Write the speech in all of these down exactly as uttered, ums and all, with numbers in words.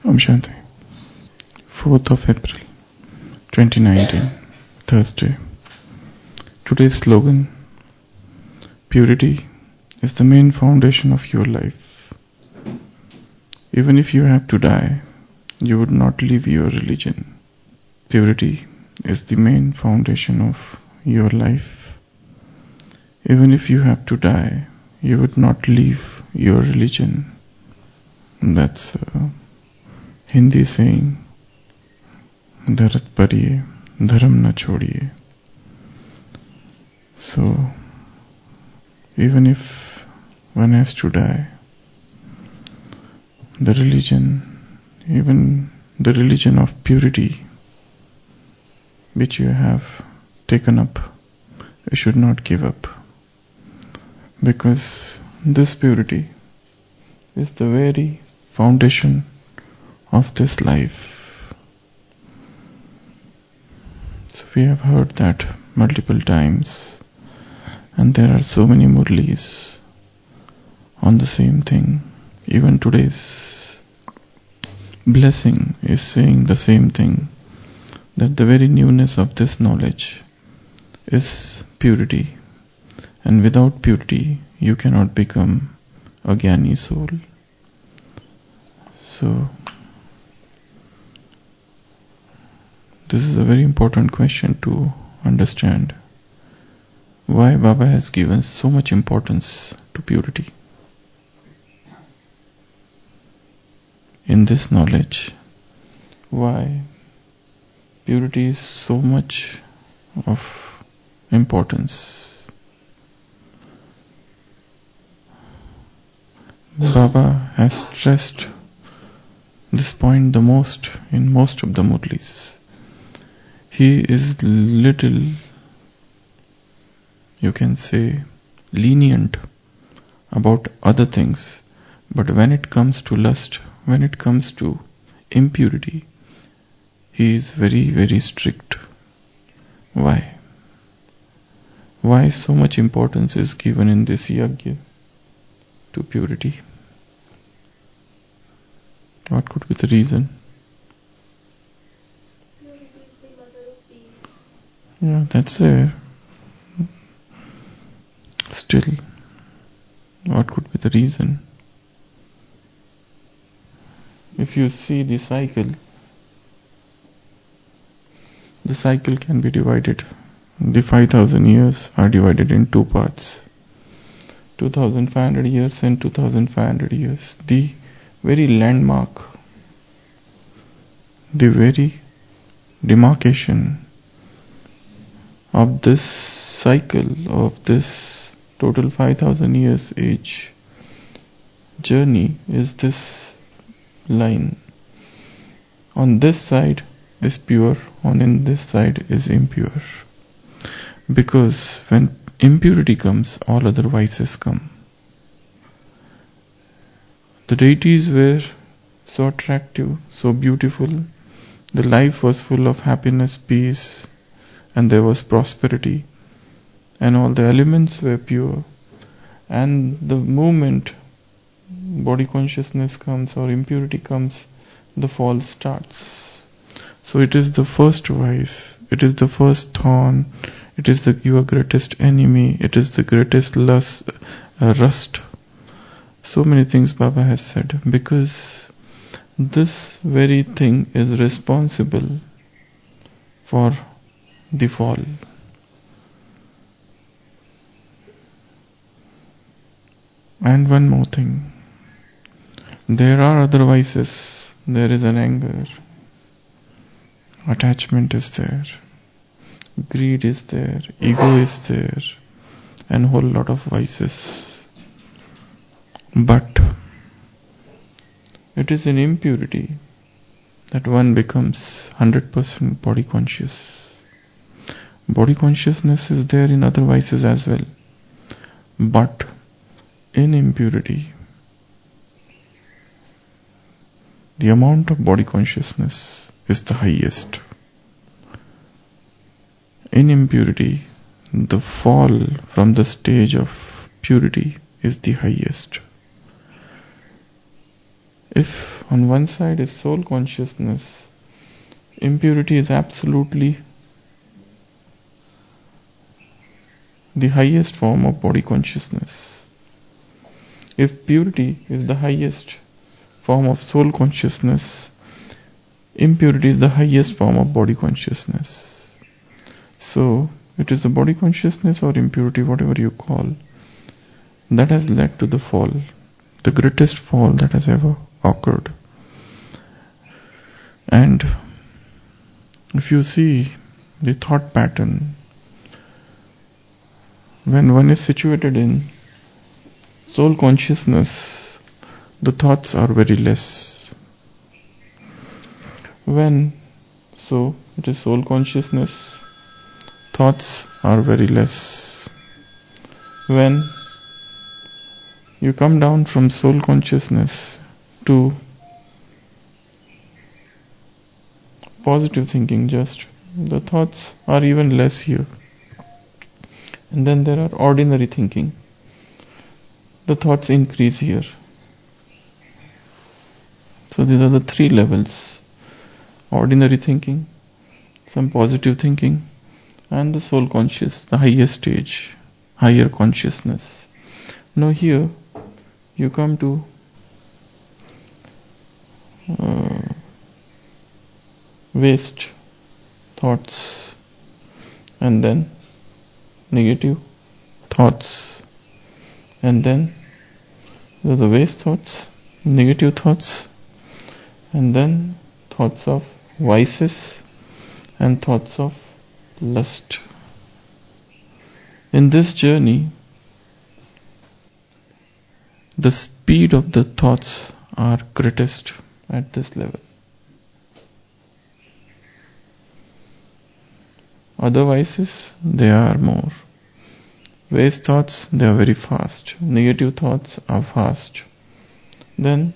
Om Shanti. fourth of April, twenty nineteen, Thursday. Today's slogan: Purity is the main foundation of your life. Even if you have to die, you would not leave your religion. Purity is the main foundation of your life. Even if you have to die, you would not leave your religion. That's a Hindi saying, Dharat pariye, dharam na chodiye. So, even if one has to die, the religion, even the religion of purity, which you have taken up, you should not give up. Because this purity is the very foundation of this life. So we have heard that multiple times, and there are so many murlis on the same thing. Even today's blessing is saying the same thing, that the very newness of this knowledge is purity, and without purity you cannot become a Jnani soul. So this is a very important question to understand. Why Baba has given so much importance to purity. In this knowledge, why purity is so much of importance. Baba has stressed this point the most in most of the murlis. He is little, you can say, lenient about other things, but when it comes to lust, when it comes to impurity, he is very, very strict. Why? Why so much importance is given in this yajna to purity? What could be the reason? Purity is the mother of peace. Yeah, that's there. Still, what could be the reason? If you see the cycle, the cycle can be divided. The five thousand years are divided in two parts. two thousand five hundred years and two thousand five hundred years. The very landmark, the very demarcation of this cycle, of this total five thousand years age journey is this line. On this side is pure, on in this side is impure. Because when impurity comes, all other vices come. The deities were so attractive, so beautiful. The life was full of happiness, peace, and there was prosperity. And all the elements were pure. And the moment body consciousness comes or impurity comes, the fall starts. So it is the first vice, it is the first thorn, it is the your greatest enemy, it is the greatest lust, uh, rust. So many things Baba has said, because this very thing is responsible for the fall. And one more thing, there are other vices. There is an anger, attachment is there, greed is there, ego is there, and whole lot of vices. But it is in impurity that one becomes one hundred percent body conscious. Body consciousness is there in other vices as well. But in impurity, the amount of body consciousness is the highest. In impurity, the fall from the stage of purity is the highest. If On one side is soul consciousness. Impurity is absolutely the highest form of body consciousness. If purity is the highest form of soul consciousness, impurity is the highest form of body consciousness. So, it is the body consciousness or impurity, whatever you call, that has led to the fall, the greatest fall that has ever occurred. And if you see the thought pattern, when one is situated in soul consciousness, the thoughts are very less. When, so it is soul consciousness, thoughts are very less. When you come down from soul consciousness to positive thinking, just the thoughts are even less here. And then there are ordinary thinking. The thoughts increase here. So these are the three levels: ordinary thinking, some positive thinking, and the soul conscious, the highest stage, higher consciousness. Now here you come to uh, waste thoughts, and then negative thoughts, and then the waste thoughts, negative thoughts, and then thoughts of vices and thoughts of lust. In this journey, the speed of the thoughts are greatest at this level. Other vices, they are more. Waste thoughts, they are very fast. Negative thoughts are fast. Then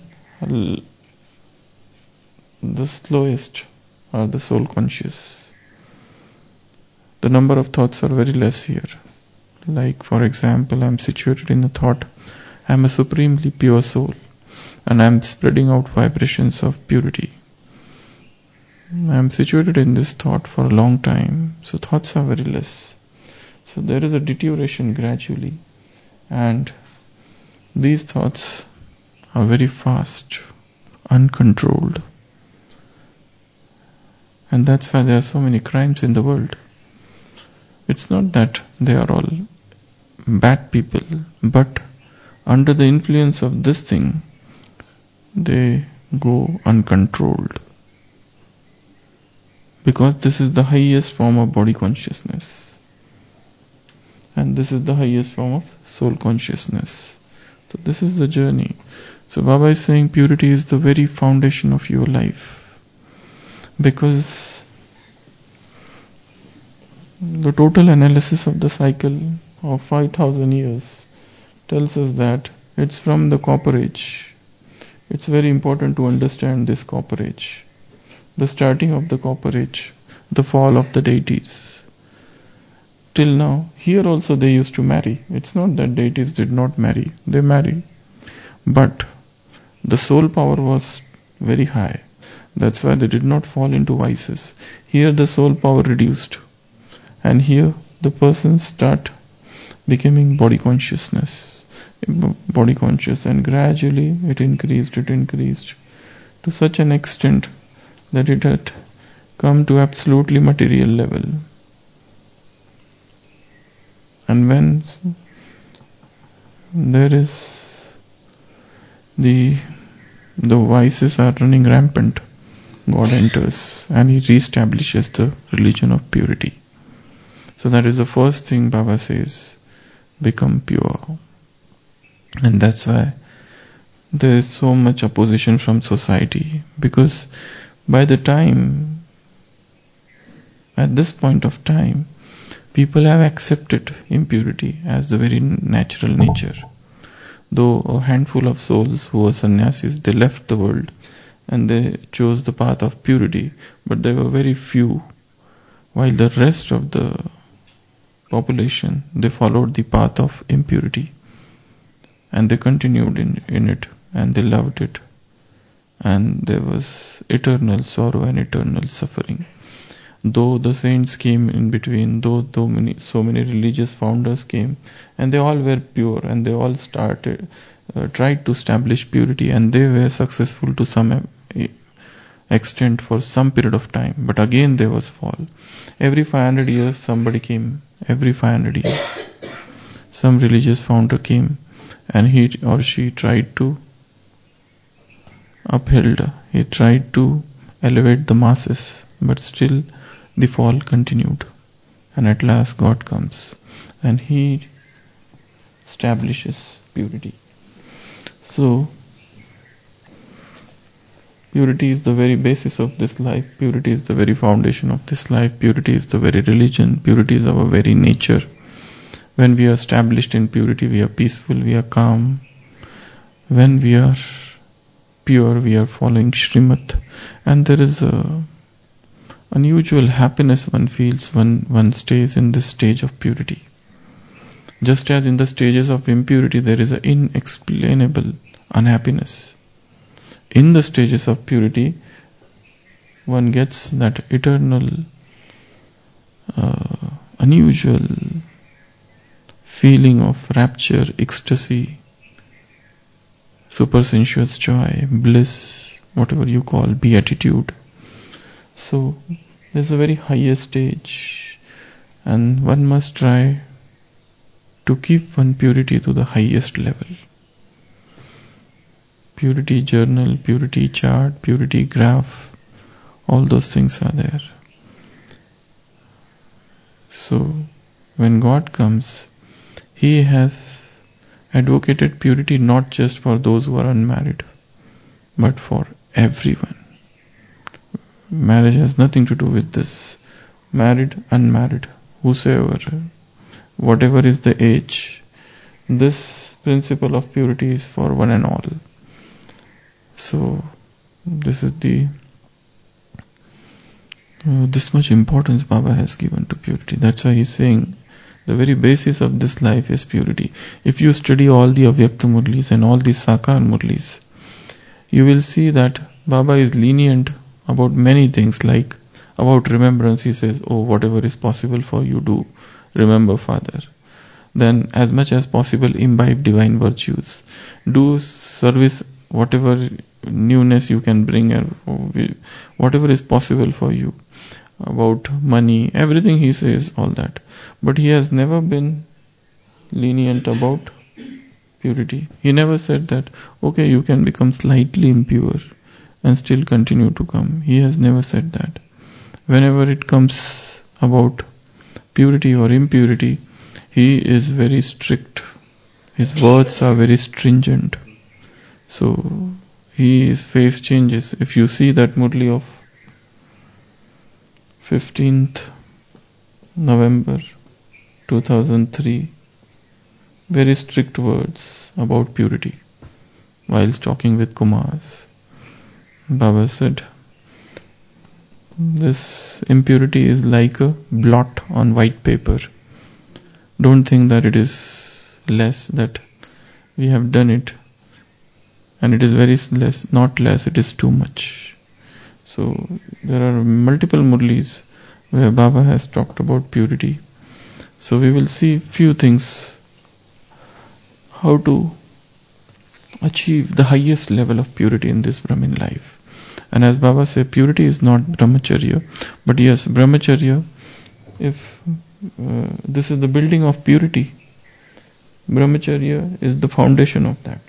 the slowest are the soul conscious. The number of thoughts are very less here. Like, for example, I am situated in the thought, I am a supremely pure soul, and I am spreading out vibrations of purity. I am situated in this thought for a long time, so thoughts are very less. So there is a deterioration gradually, and these thoughts are very fast, uncontrolled. And that's why there are so many crimes in the world. It's not that they are all bad people, but under the influence of this thing, they go uncontrolled. Because this is the highest form of body consciousness, and this is the highest form of soul consciousness. So this is the journey. So Baba is saying purity is the very foundation of your life, because the total analysis of the cycle of five thousand years tells us that it's from the copper age. It's very important to understand this copper age. The starting of the copper age, the fall of the deities. Till now, here also they used to marry. It's not that deities did not marry, they married. But the soul power was very high. That's why they did not fall into vices. Here the soul power reduced. And here the persons start becoming body consciousness. Body conscious, and gradually it increased, it increased to such an extent that it had come to absolutely material level. And when there is the the vices are running rampant, God enters and he reestablishes the religion of purity. So that is the first thing Baba says, become pure. And that's why there is so much opposition from society, because by the time, at this point of time, people have accepted impurity as the very natural nature. Though a handful of souls who were sannyasis, they left the world and they chose the path of purity, but there were very few, while the rest of the population, they followed the path of impurity, and they continued in, in it, and they loved it, and there was eternal sorrow and eternal suffering. Though the saints came in between, though, though many, so many religious founders came, and they all were pure, and they all started, uh, tried to establish purity, and they were successful to some uh, extent for some period of time. But again there was fall. Every five hundred years somebody came. Every five hundred years, some religious founder came, and he or she tried to upheld. He tried to elevate the masses, but still the fall continued. And at last God comes and He establishes purity. So, purity is the very basis of this life. Purity is the very foundation of this life. Purity is the very religion. Purity is our very nature. When we are established in purity, we are peaceful, we are calm. When we are pure, we are following Srimad. And there is a unusual happiness one feels when one stays in this stage of purity. Just as in the stages of impurity there is an inexplainable unhappiness, in the stages of purity one gets that eternal, uh, unusual feeling of rapture, ecstasy, supersensuous joy, bliss, whatever you call, beatitude. So there's a very highest stage, and one must try to keep one purity to the highest level. Purity journal, purity chart, purity graph, all those things are there. So when God comes, He has advocated purity not just for those who are unmarried, but for everyone. Marriage has nothing to do with this. Married, unmarried, whosoever, whatever is the age, this principle of purity is for one and all. So this is the uh, this much importance Baba has given to purity. That's why he's saying the very basis of this life is purity. If you study all the Avyakta Murlis and all the Sakar Murlis, you will see that Baba is lenient about many things, like about remembrance. He says, oh, whatever is possible for you, do remember Father. Then as much as possible imbibe divine virtues. Do service, whatever newness you can bring, or whatever is possible for you. About money, everything he says, all that. But he has never been lenient about purity. He never said that, okay, you can become slightly impure and still continue to come. He has never said that. Whenever it comes about purity or impurity, he is very strict. His words are very stringent. So his face changes. If you see that Murli of fifteenth November two thousand three, very strict words about purity. Whilst talking with Kumars, Baba said, this impurity is like a blot on white paper. Don't think that it is less, that we have done it, and it is very less, not less, it is too much. So there are multiple Murlis where Baba has talked about purity. So we will see few things, how to achieve the highest level of purity in this Brahmin life. And as Baba said, purity is not brahmacharya, but yes, brahmacharya, if uh, this is the building of purity, brahmacharya is the foundation of that.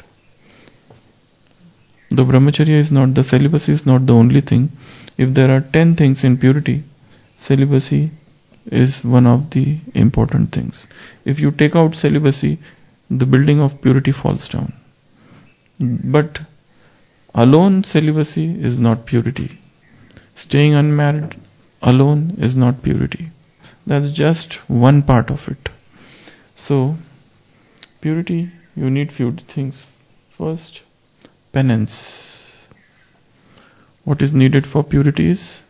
The brahmacharya is not, the celibacy is not the only thing. If there are ten things in purity, celibacy is one of the important things. If you take out celibacy, the building of purity falls down. But alone celibacy is not purity. Staying unmarried alone is not purity. That's just one part of it. So, purity, you need few things. First, penance. What is needed for purity is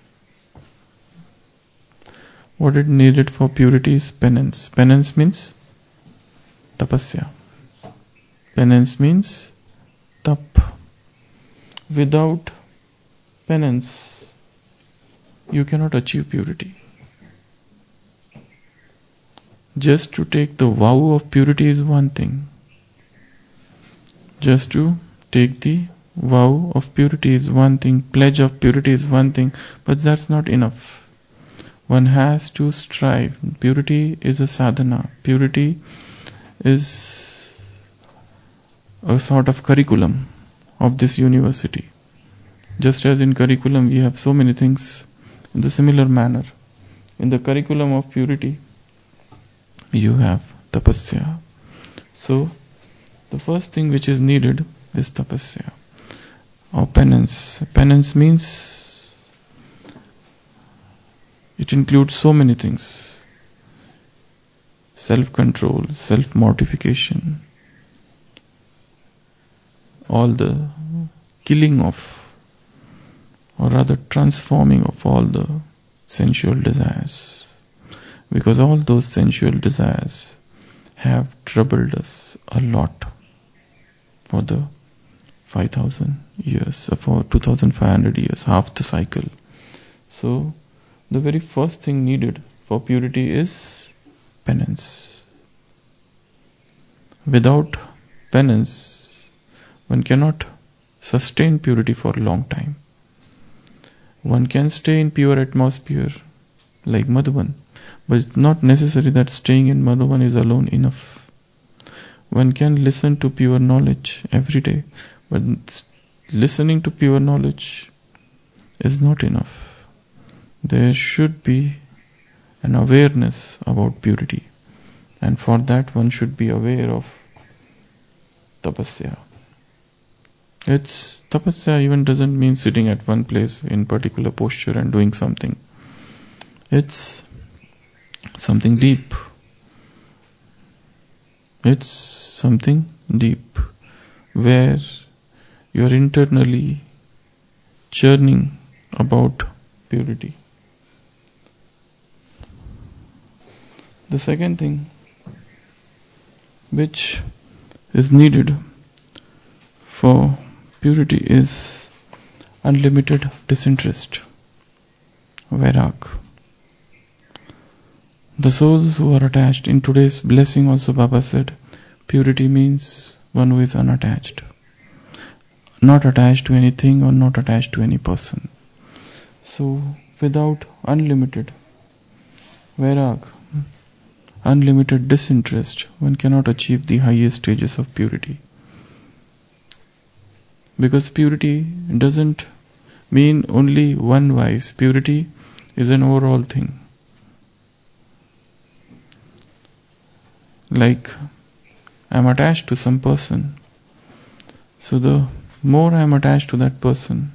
What is needed for purity is penance. Penance means tapasya. Penance means tap. Without penance, you cannot achieve purity. Just to take the vow of purity is one thing. Just to take the vow of purity is one thing, pledge of purity is one thing, but that's not enough. One has to strive. Purity is a sadhana. Purity is a sort of curriculum of this university. Just as in curriculum we have so many things, in the similar manner, in the curriculum of purity, you have tapasya. So, the first thing which is needed is tapasya or penance. Penance means it includes so many things: self-control, self-mortification, all the killing of, or rather transforming of all the sensual desires. Because all those sensual desires have troubled us a lot for the five thousand years, for two thousand five hundred years, half the cycle. So, the very first thing needed for purity is penance. Without penance, one cannot sustain purity for a long time. One can stay in pure atmosphere like Madhuban, but it's not necessary that staying in Madhuban is alone enough. One can listen to pure knowledge every day, but listening to pure knowledge is not enough. There should be an awareness about purity, and for that one should be aware of tapasya. It's tapasya even doesn't mean sitting at one place in particular posture and doing something. It's something deep. It's something deep where you are internally churning about purity. The second thing which is needed for purity is unlimited disinterest, vairag. The souls who are attached, in today's blessing also Baba said, purity means one who is unattached. Not attached to anything or not attached to any person. So, without unlimited vairag, unlimited disinterest, one cannot achieve the highest stages of purity. Because purity doesn't mean only one vice. Purity is an overall thing. Like, I am attached to some person. So the more I am attached to that person,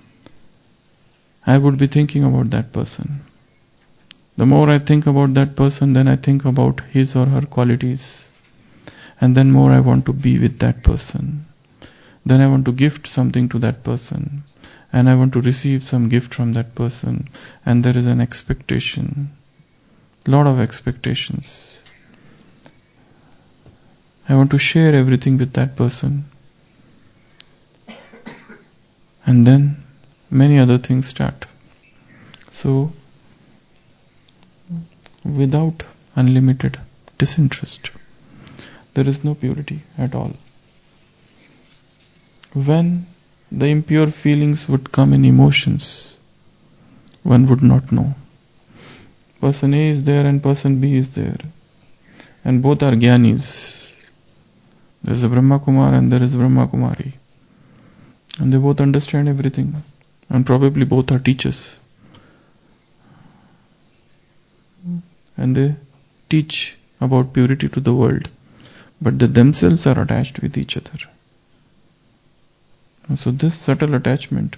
I would be thinking about that person. The more I think about that person, then I think about his or her qualities. And then more I want to be with that person. Then I want to gift something to that person. And I want to receive some gift from that person. And there is an expectation. Lot of expectations. I want to share everything with that person. And then many other things start. So, without unlimited disinterest, there is no purity at all. When the impure feelings would come in emotions, one would not know. Person A is there and person B is there. And both are Gyanis. There is a Brahma Kumar and there is Brahma Kumari. And they both understand everything. And probably both are teachers. And they teach about purity to the world. But they themselves are attached with each other. So this subtle attachment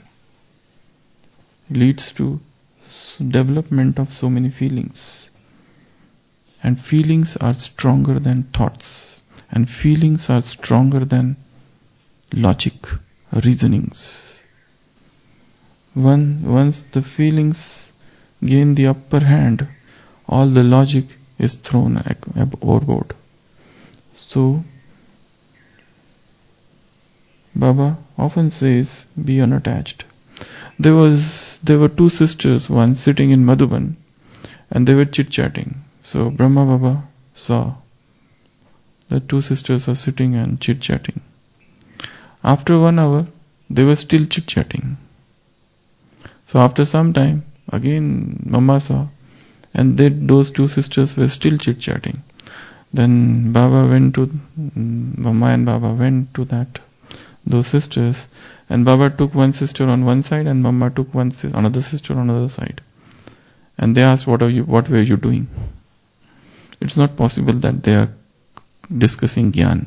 leads to development of so many feelings. And feelings are stronger than thoughts. And feelings are stronger than logic, reasonings. When, once the feelings gain the upper hand, all the logic is thrown overboard. So, Baba often says, be unattached. There was there were two sisters once sitting in Madhuban, and they were chit-chatting. So Brahma Baba saw that two sisters are sitting and chit-chatting. After one hour, they were still chit-chatting. So after some time, again Mama saw, and they, those two sisters were still chit-chatting. Then Baba went to, Mama and Baba went to that, those sisters, and Baba took one sister on one side and Mama took one another sister on another side. And they asked, what are you, what were you doing? It's not possible that they are discussing Gyan.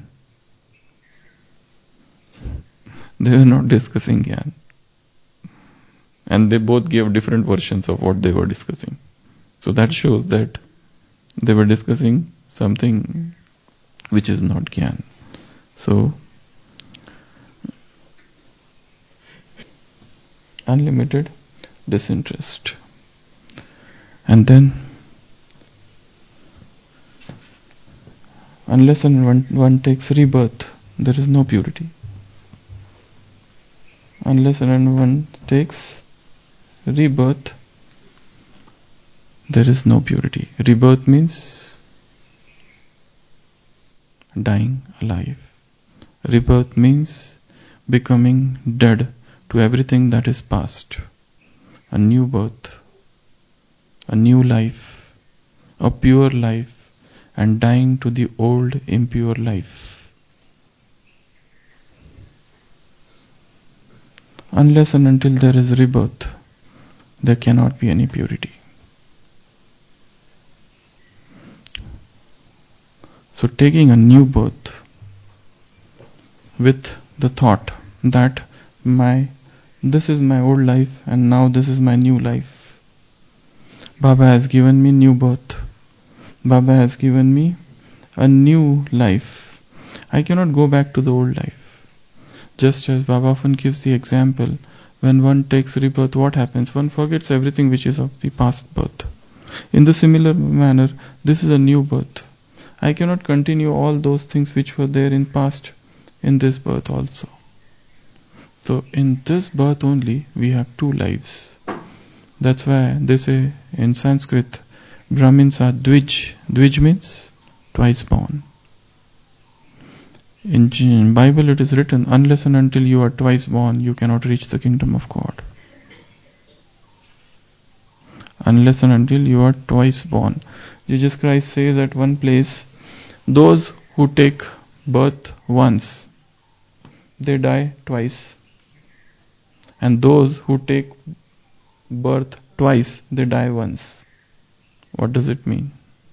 They were not discussing Gyan. And they both gave different versions of what they were discussing. So that shows that they were discussing something which is not Gyan. So, unlimited disinterest. And then, unless and one, one takes rebirth, there is no purity. Unless and one takes rebirth, there is no purity. Rebirth means dying alive. Rebirth means becoming dead to everything that is past. A new birth, a new life, a pure life, and dying to the old impure life. Unless and until there is rebirth, there cannot be any purity. So taking a new birth with the thought that my this is my old life and now this is my new life. Baba has given me new birth. Baba has given me a new life. I cannot go back to the old life. Just as Baba often gives the example, when one takes rebirth, what happens? One forgets everything which is of the past birth. In the similar manner, this is a new birth. I cannot continue all those things which were there in past in this birth also. So in this birth only we have two lives. That's why they say in Sanskrit, Brahmins are Dvij. Dvij means twice born. In Bible it is written, unless and until you are twice born, you cannot reach the kingdom of God. Unless and until you are twice born. Jesus Christ says at one place, those who take birth once, they die twice. And those who take birth twice, they die once. What does it mean?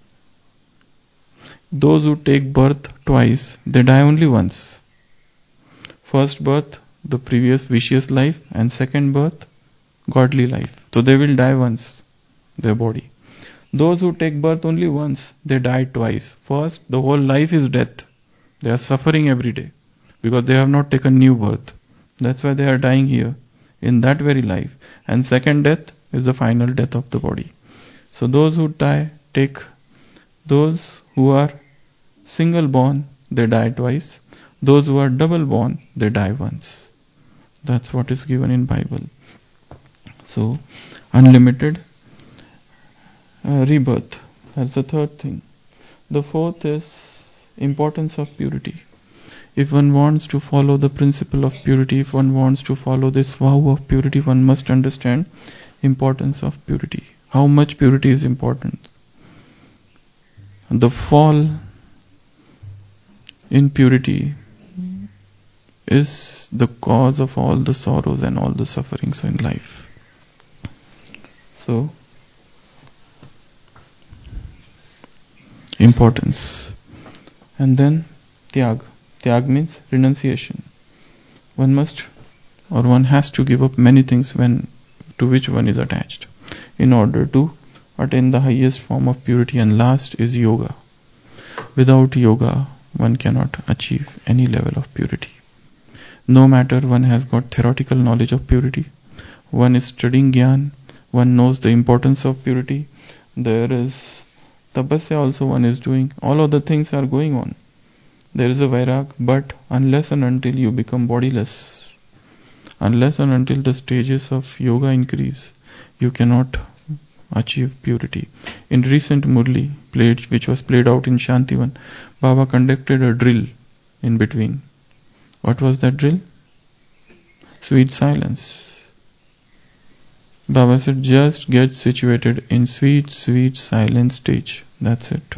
Those who take birth twice, they die only once. First birth, the previous vicious life, and second birth, godly life. So they will die once, their body. Those who take birth only once, they die twice. First, the whole life is death. They are suffering every day because they have not taken new birth. That's why they are dying here in that very life. And second death is the final death of the body. So those who die, take those who are single born, they die twice. Those who are double born, they die once. That's what is given in Bible. So, unlimited uh, rebirth. That's the third thing. The fourth is importance of purity. If one wants to follow the principle of purity, if one wants to follow this vow of purity, one must understand importance of purity. How much purity is important. The fall in purity is the cause of all the sorrows and all the sufferings in life. So, importance. And then tyag. Tyag means renunciation. One must or one has to give up many things when to which one is attached in order to attain the highest form of purity, and last is yoga. Without yoga, one cannot achieve any level of purity. No matter one has got theoretical knowledge of purity, one is studying Gyan, one knows the importance of purity, there is tapasya also one is doing, all of the things are going on. There is a vairag, but unless and until you become bodiless, Unless and until the stages of yoga increase, you cannot achieve purity. In recent Murli, played, which was played out in Shantivan, Baba conducted a drill in between. What was that drill? Sweet silence. Baba said, just get situated in sweet, sweet silent stage. That's it.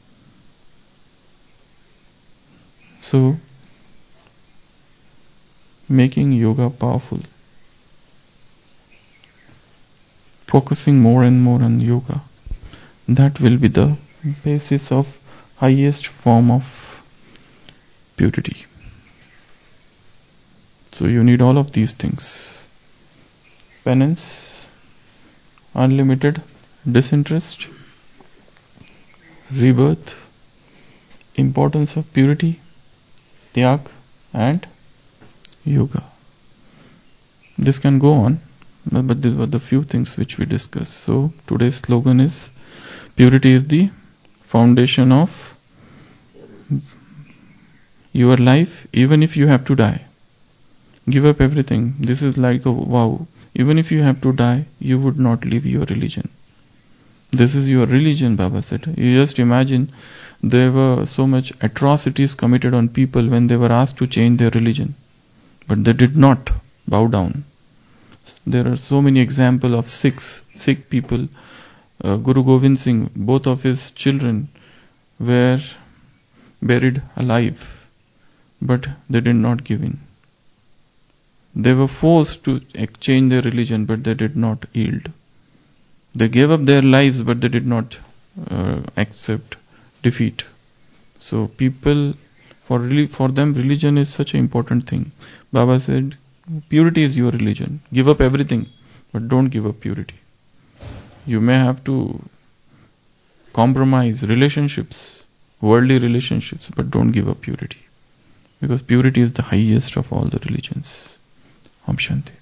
So, making yoga powerful. Focusing more and more on yoga. That will be the basis of highest form of purity. So you need all of these things. Penance, unlimited disinterest, rebirth, importance of purity, tyag, and yoga. This can go on, but these were the few things which we discussed. So today's slogan is, purity is the foundation of your life, even if you have to die. Give up everything. This is like a vow. Even if you have to die, you would not leave your religion. This is your religion, Baba said. You just imagine, there were so much atrocities committed on people when they were asked to change their religion. But they did not bow down. There are so many examples of Sikhs, Sikh people. Uh, Guru Gobind Singh, both of his children were buried alive, but they did not give in. They were forced to exchange their religion, but they did not yield. They gave up their lives, but they did not uh, accept defeat. So people, for really, for them, religion is such an important thing. Baba said, purity is your religion. Give up everything, but don't give up purity. You may have to compromise relationships, worldly relationships, but don't give up purity. Because purity is the highest of all the religions. Om Shanti.